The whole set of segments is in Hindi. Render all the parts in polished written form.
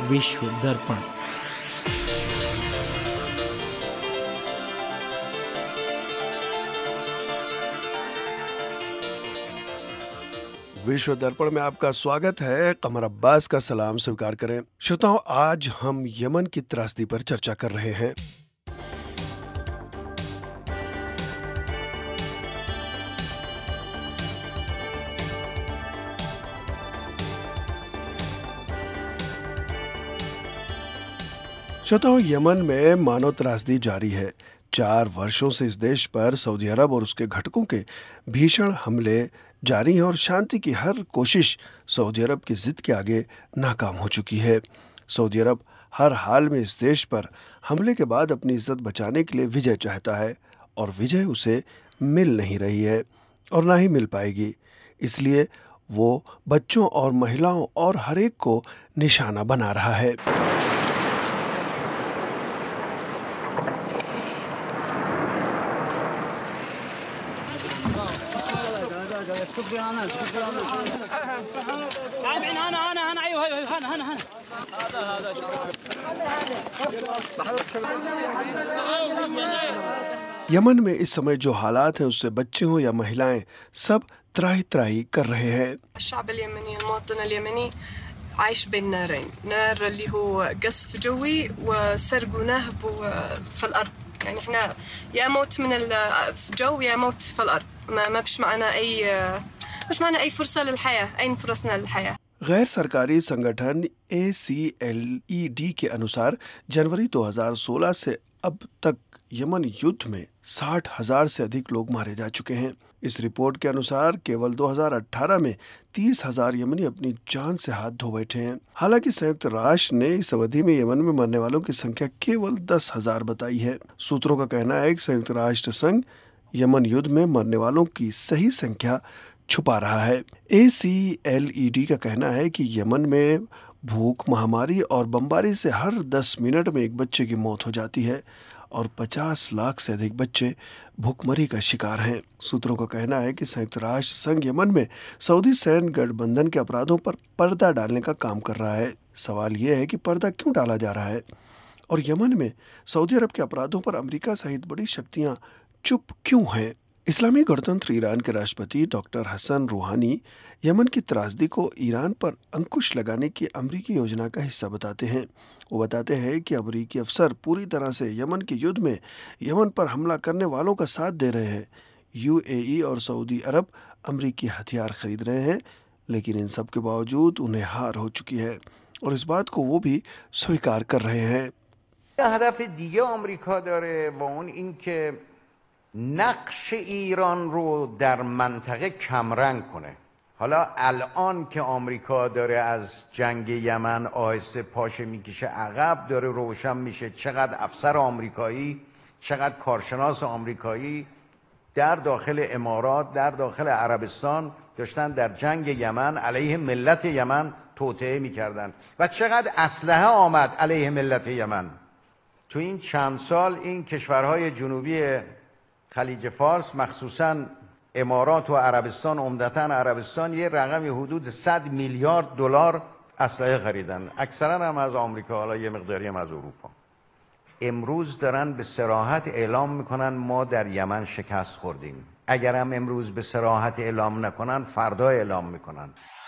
विश्व दर्पण। विश्व दर्पण में आपका स्वागत है। कमर अब्बास का सलाम स्वीकार करें। श्रोताओं, आज हम यमन की त्रासदी पर चर्चा कर रहे हैं। श्रोताओं, यमन में मानव त्रासदी जारी है। 4 वर्षों से इस देश पर सऊदी अरब और उसके घटकों के भीषण हमले जारी हैं और शांति की हर कोशिश सऊदी अरब की जिद के आगे नाकाम हो चुकी है। सऊदी अरब हर हाल में इस देश पर हमले के बाद अपनी इज्जत बचाने के लिए विजय चाहता है और विजय उसे मिल नहीं रही है और ना ही मिल पाएगी। इसलिए वो बच्चों और महिलाओं और हर एक को निशाना बना रहा है। यमन में इस समय जो हालात हैं उससे बच्चे हों या महिलाएं सब त्राही त्राही कर रहे हैं। الشعب اليمني المواطن اليمني عايش بين نارين، نار اللي هو قصف جوي وسرق ونهب في الأرض. يعني احنا يا موت من الجو يا موت في الأرض. ما فيش معنا أي فرصة للحياة، أي فرصنا للحياة। गैर सरकारी संगठन ACLED के अनुसार जनवरी 2016 से अब तक यमन युद्ध में 60,000 से अधिक लोग मारे जा चुके हैं। इस रिपोर्ट के अनुसार केवल 2018 में 30,000 यमनी अपनी जान से हाथ धो बैठे हैं। हालांकि संयुक्त राष्ट्र ने इस अवधि में यमन में मरने वालों की संख्या केवल 10,000 बताई है। सूत्रों का कहना है कि संयुक्त राष्ट्र संघ यमन युद्ध में मरने वालों की सही संख्या छुपा रहा है। ACLED का कहना है कि यमन में भूख, महामारी और बमबारी से हर 10 मिनट में एक बच्चे की मौत हो जाती है और 50 लाख से अधिक बच्चे भूखमरी का शिकार हैं। सूत्रों का कहना है कि संयुक्त राष्ट्र संघ यमन में सऊदी सैन्य गठबंधन के अपराधों पर पर्दा डालने का काम कर रहा है। सवाल यह है कि पर्दा क्यों डाला जा रहा है और यमन में सऊदी अरब के अपराधों पर अमेरिका सहित बड़ी शक्तियां चुप क्यों हैं। इस्लामी गणतंत्र ईरान के राष्ट्रपति डॉक्टर हसन रूहानी यमन की त्रासदी को ईरान पर अंकुश लगाने की अमेरिकी योजना का हिस्सा बताते हैं। वो बताते हैं कि अमेरिकी अफसर पूरी तरह से यमन के युद्ध में यमन पर हमला करने वालों का साथ दे रहे हैं। UAE और सऊदी अरब अमेरिकी हथियार खरीद रहे हैं, लेकिन इन सब के बावजूद उन्हें हार हो चुकी है और इस बात को वो भी स्वीकार कर रहे हैं। نقش ایران رو در منطقه کمرنگ کنه. حالا الان که آمریکا داره از جنگ یمن آهسته پاشه میکشه عقب، داره روشن میشه چقدر افسر آمریکایی، چقدر کارشناس آمریکایی در داخل امارات، در داخل عربستان داشتن در جنگ یمن علیه ملت یمن توطئه میکردن و چقدر اسلحه آمد علیه ملت یمن. تو این چند سال این کشورهای جنوبی خلیج فارس مخصوصا امارات و عربستان، عمدتاً عربستان، یه رقمی حدود 100 میلیارد دلار اسلحه خریدن، اکثرا هم از آمریکا، حالا یه مقداری هم از اروپا. امروز دارن به صراحت اعلام میکنن ما در یمن شکست خوردیم. اگر هم امروز به صراحت اعلام نکنن فردا اعلام میکنن.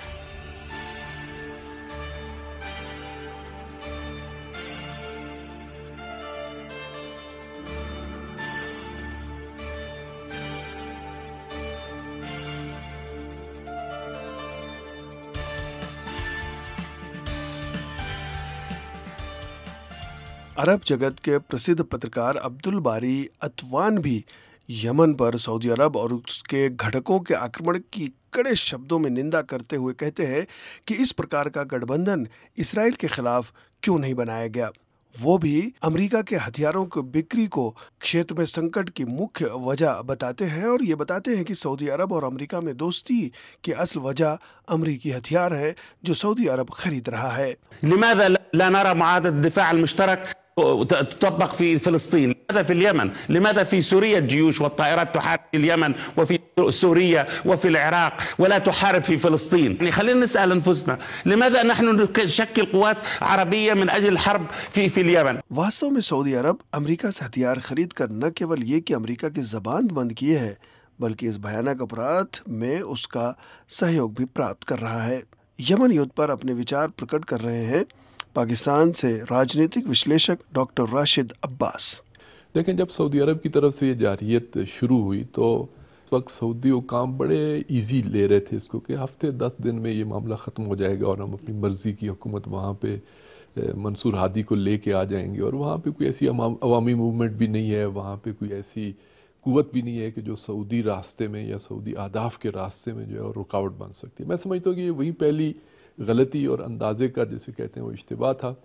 अरब जगत के प्रसिद्ध पत्रकार अब्दुल बारी अतवान भी यमन पर सऊदी अरब और उसके घटकों के आक्रमण की कड़े शब्दों में निंदा करते हुए कहते हैं कि इस प्रकार का गठबंधन इसराइल के खिलाफ क्यों नहीं बनाया गया। वो भी अमेरिका के हथियारों की बिक्री को क्षेत्र में संकट की मुख्य वजह बताते हैं और ये बताते हैं कि सऊदी अरब और अमेरिका में दोस्ती की असल वजह अमेरिकी हथियार है जो सऊदी अरब खरीद रहा है। لماذا لا نرى معاهدة الدفاع المشترك تطبق في فلسطين؟ لماذا في اليمن؟ لماذا في سوريا الجيوش والطائرات تحارب في اليمن وفي سوريا وفي العراق ولا تحارب في فلسطين؟ يعني خلينا نسأل أنفسنا لماذا نحن نشكل قوات عربية من أجل الحرب في اليمن؟ वास्तव में सऊदी अरब अमेरिका से हथियार खरीद कर न केवल ये कि अमेरिका की जबान बंद की है, बल्कि इस भयानक अपराध में उसका सहयोग भी प्राप्त कर रहा है। यमन युद्ध पर अपने विचार प्रकट कर रहे हैं पाकिस्तान से राजनीतिक विश्लेषक डॉक्टर राशिद अब्बास। देखें, जब सऊदी अरब की तरफ से ये जारहियत शुरू हुई तो उस वक्त सऊदी हुकाम बड़े इजी ले रहे थे इसको कि हफ्ते 10 दिन में ये मामला ख़त्म हो जाएगा और हम अपनी मर्ज़ी की हुकूमत वहाँ पे मंसूर हादी को लेके आ जाएंगे। और वहाँ पे कोई ऐसी अवामी मूवमेंट भी नहीं है, वहाँ पे कोई ऐसी कुव्वत भी नहीं है कि जो सऊदी रास्ते में या सऊदी अहदाफ के रास्ते में जो है रुकावट बन सकती है। मैं समझता हूँ कि ये वही पहली गलती और अंदाजे का जिसे कहते हैं वो इज्तिबा था,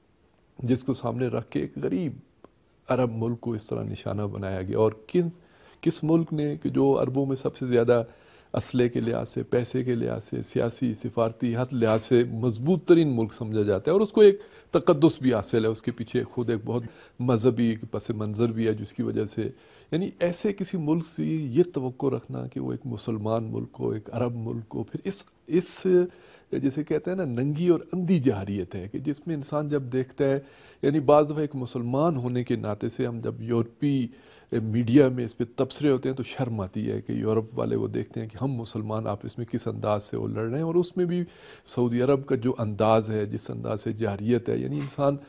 जिसको सामने रख के एक गरीब अरब मुल्क को इस तरह निशाना बनाया गया। और किस मुल्क ने कि जो अरबों में सबसे ज़्यादा असले के लिहाज से, पैसे के लिहाज से, सियासी सिफारती हर लिहाज से मजबूत तरीन मुल्क समझा जाता है और उसको एक तकद्दुस भी हासिल है, उसके पीछे खुद एक बहुत मजहबी पस मंज़र भी है, जिसकी वजह से यानी ऐसे किसी मुल्क से ये तवक्को रखना कि वो एक मुसलमान मुल्क हो, एक अरब मुल्क हो, फिर इस जिसे कहते हैं ना नंगी और अंधी जाहरियत है कि जिसमें इंसान जब देखता है, यानी बाज़ दफ़ा एक मुसलमान होने के नाते से हम जब यूरोपी मीडिया में इस पर तबसरे होते हैं तो शर्म आती है कि यूरोप वाले वो देखते हैं कि हम मुसलमान आपस में किस अंदाज से वो लड़ रहे हैं। और उसमें भी सऊदी अरब का जो अंदाज़ है, जिस अंदाज से जाहरियत है, यानी इंसान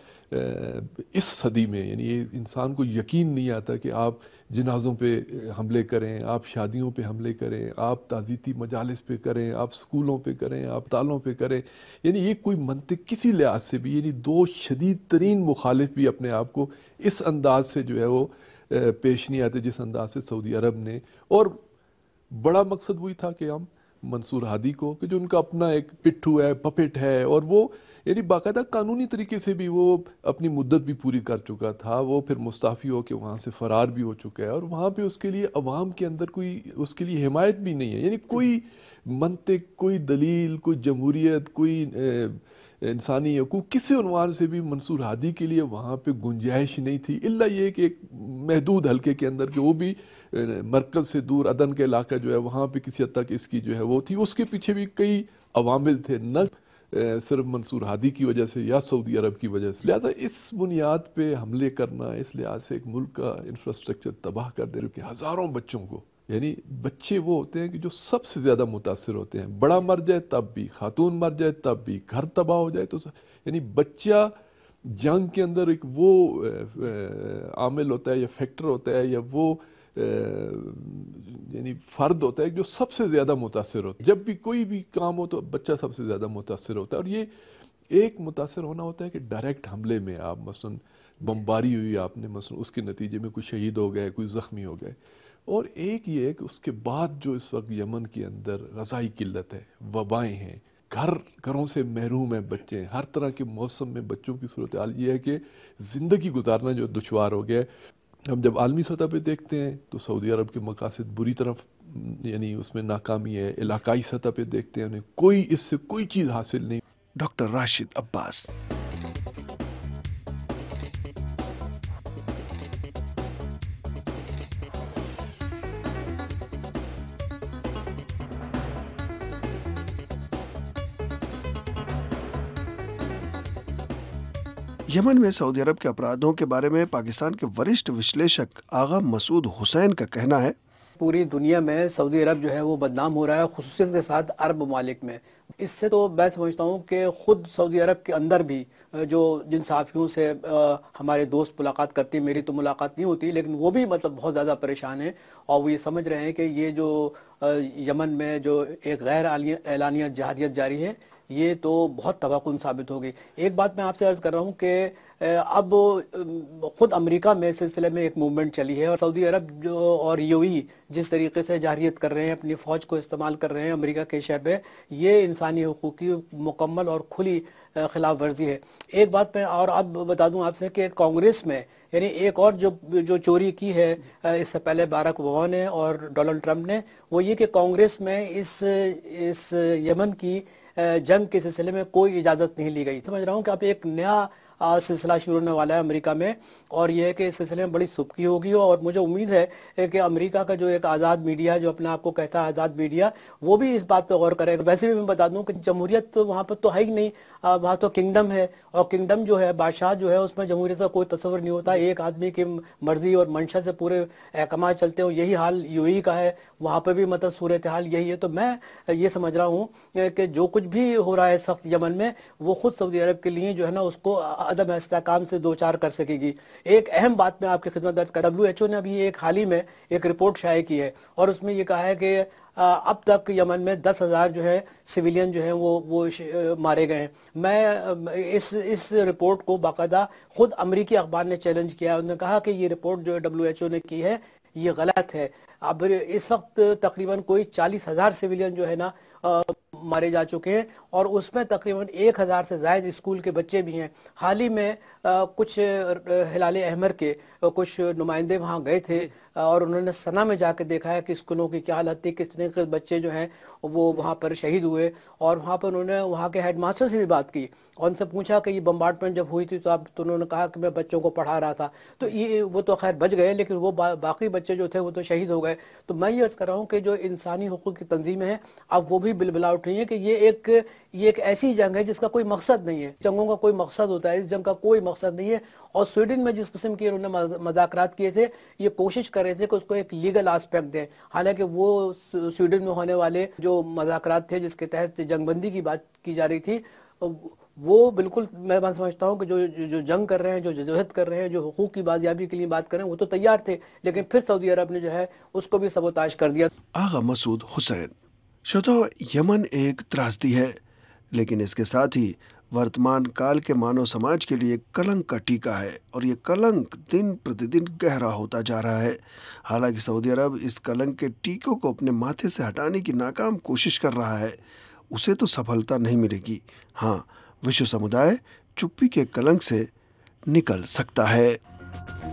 इस सदी में यानी ये इंसान को यकीन नहीं आता कि आप जनाज़ों पे हमले करें, आप शादियों पे हमले करें, आप ताज़ीती मजालिस पे करें, आप स्कूलों पे करें, आप तालों पे करें। यानी ये कोई मंतिक किसी लिहाज से भी, यानी दो शदीद तरीन मुखालिफ भी अपने आप को इस अंदाज से जो है वो पेश नहीं आते जिस अंदाज से सऊदी अरब ने। और बड़ा मकसद वही था कि हम मंसूर हादी को, कि जो उनका अपना एक पिट्ठू है, पपेट है, और वो यानी बाकायदा कानूनी तरीके से भी वो अपनी मुद्दत भी पूरी कर चुका था, वो फिर मुस्ताफ़ी हो के वहाँ से फ़रार भी हो चुका है और वहाँ पे उसके लिए अवाम के अंदर कोई उसके लिए हिमायत भी नहीं है। यानी कोई मंतिक, कोई दलील, कोई जमहूरियत, कोई इंसानी हकूक़ किसी उन्वान से भी मंसूर हादी के लिए वहाँ पे गुंजाइश नहीं थी, इल्ला ये कि एक महदूद हल्के के अंदर के वो भी मरकज़ से दूर अदन के इलाका जो है वहाँ पे किसी हद तक इसकी जो है वो थी। उसके पीछे भी कई अवामिल थे, न सिर्फ मंसूर हादी की वजह से या सऊदी अरब की वजह से। लिहाजा इस बुनियाद पे हमले करना, इस लिहाज से एक मुल्क का इंफ्रास्ट्रक्चर तबाह कर दे रहे कि हज़ारों बच्चों को, यानी बच्चे वो होते हैं कि जो सबसे ज़्यादा मुतासिर होते हैं, बड़ा मर जाए तब भी, खातून मर जाए तब भी, घर तबाह हो जाए तो यानी बच्चा जंग के अंदर एक वो आमिल होता है या फैक्टर होता है या वो यानी फ़र्द होता है जो सबसे ज़्यादा मुतासिर होता है। जब भी कोई भी काम हो तो बच्चा सबसे ज़्यादा मुतासिर होता है। और ये एक मुतासिर होना होता है कि डायरेक्ट हमले में आप मसलन बमबारी हुई आपने, मसलन उसके नतीजे में कोई शहीद हो गए, कोई ज़ख्मी हो गए। और एक ये है कि उसके बाद जो इस वक्त यमन के अंदर ग़ज़ाई किल्लत है, वबाएँ हैं, घरों से महरूम है बच्चे, हर तरह के मौसम में बच्चों की सूरत हाल ये है कि ज़िंदगी गुजारना जो दुश्वार हो गया है। हम जब आलमी सतह पे देखते हैं तो सऊदी अरब के मकासद बुरी तरफ यानी उसमें नाकामी है, इलाकाई सतह पे देखते हैं उन्हें कोई इससे कोई चीज़ हासिल नहीं। डॉक्टर राशिद अब्बास। यमन में सऊदी अरब के अपराधों के बारे में पाकिस्तान के वरिष्ठ विश्लेषक आगा मसूद हुसैन का कहना है, पूरी दुनिया में सऊदी अरब जो है वो बदनाम हो रहा है, खुसूसियत के साथ अरब ममालिक में। इससे तो मैं समझता हूँ कि ख़ुद सऊदी अरब के अंदर भी जो जिन सहाफ़ियों से हमारे दोस्त मुलाकात करते हैं, मेरी तो मुलाकात नहीं होती, लेकिन वो भी मतलब बहुत ज़्यादा परेशान हैं और वो ये समझ रहे हैं कि ये जो यमन में जो एक गैर एलानिया जहादियत जारी है ये तो बहुत तबाहकुन साबित हो गई। एक बात मैं आपसे अर्ज़ कर रहा हूँ कि अब ख़ुद अमेरिका में इस सिलसिले में एक मूवमेंट चली है और सऊदी अरब जो और यूएई जिस तरीके से जाहिरियत कर रहे हैं, अपनी फ़ौज को इस्तेमाल कर रहे हैं अमेरिका के शहर, ये इंसानी हुकूक़ की मुकम्मल और खुली खिलाफ वर्जी है। एक बात मैं और अब बता दूं आपसे कि कांग्रेस में यानी एक और जो चोरी की है इससे पहले बाराक ओबामा ने और डोनाल्ड ट्रंप ने, वो ये कि कांग्रेस में इस यमन की जंग के सिलसिले में कोई इजाज़त नहीं ली गई। समझ रहा हूँ कि अब एक नया सिलसिला शुरू होने वाला है अमेरिका में, और ये है कि इस सिलसिले में बड़ी सुबकी होगी। और मुझे उम्मीद है कि अमेरिका का जो एक आज़ाद मीडिया जो अपने आप को कहता है आज़ाद मीडिया, वो भी इस बात पर गौर करेगा। वैसे भी मैं बता दूं कि जमहूरियत तो वहाँ पर तो है ही नहीं, वहाँ तो किंगडम है, और किंगडम जो है, बादशाह जो है, उसमें जमहूरियत का कोई तस्वर नहीं होता। एक आदमी की मर्जी और मंशा से पूरे अहकाम चलते हो। यही हाल यूएई का है, वहाँ पर भी मतलब सूरत हाल यही है। तो मैं ये समझ रहा हूँ कि जो कुछ भी हो रहा है इस वक्त यमन में, वो खुद सऊदी अरब के लिए जो है ना उसको अदम इस्तेहकाम से दो चार कर सकेगी। एक अहम बात मैं आपकी खिदमत दर्ज कर, WHO ने अभी एक हाल ही में एक रिपोर्ट शाये की है, और उसमें ये कहा है कि अब तक यमन में 10,000 जो है सिविलियन जो है वो मारे गए हैं। मैं इस रिपोर्ट को बाकायदा खुद अमरीकी अखबार ने चैलेंज किया। उन्होंने कहा कि ये रिपोर्ट जो WHO ने की है ये गलत है। अब इस वक्त तकरीबन कोई 40,000 सिविलियन जो है ना मारे जा चुके हैं, और उसमें तकरीबन 1,000 से ज़ायद स्कूल के बच्चे भी हैं। हाल ही में कुछ हिलाल अहमर के कुछ नुमाइंदे वहाँ गए थे, और उन्होंने सना में जाकर देखा है कि स्कूलों की क्या हालत थी, किस तरह के बच्चे जो हैं वो वहाँ पर शहीद हुए। और वहाँ पर उन्होंने वहाँ के हेडमास्टर से भी बात की और उनसे पूछा कि ये बम्बार्डमेंट जब हुई थी तो उन्होंने कहा कि मैं बच्चों को पढ़ा रहा था। तो ये वो तो खैर बच गए, लेकिन वो बाकी बच्चे जो थे वो तो शहीद हो गए। तो मैं ये अर्ज़ कर रहा हूँ कि जो इंसानी हुकूक की तंजीमें हैं अब वो भी बिलबिला उठ रही है कि ये एक ऐसी जंग है जिसका कोई मकसद नहीं है। जंगों का कोई मकसद होता है, इस जंग का कोई मकसद नहीं है। और स्वीडन में जिस किस्म की उन्होंने मज़ाकरात किए थे, ये कोशिश कर रहे थे कि उसको एक लीगल आस्पेक्ट दें। हालांकि वो स्वीडन में होने वाले जो मज़ाकरात थे जिसके तहत जंगबंदी की बात की जा रही थी, वो बिल्कुल मैं बात समझता हूँ कि जो जंग कर रहे हैं, जो जदोजहद कर रहे हैं, जो हुकूक की बाजियाबी के लिए बात कर रहे हैं, वो तो तैयार थे, लेकिन फिर सऊदी अरब ने जो है उसको भी सबोताज कर दिया। आगा मसूद हुसैन। श्रोताओ, यमन एक त्रासदी है, लेकिन इसके साथ ही वर्तमान काल के मानव समाज के लिए कलंक का टीका है, और ये कलंक दिन प्रतिदिन गहरा होता जा रहा है। हालांकि सऊदी अरब इस कलंक के टीकों को अपने माथे से हटाने की नाकाम कोशिश कर रहा है, उसे तो सफलता नहीं मिलेगी। हाँ, विश्व समुदाय चुप्पी के कलंक से निकल सकता है।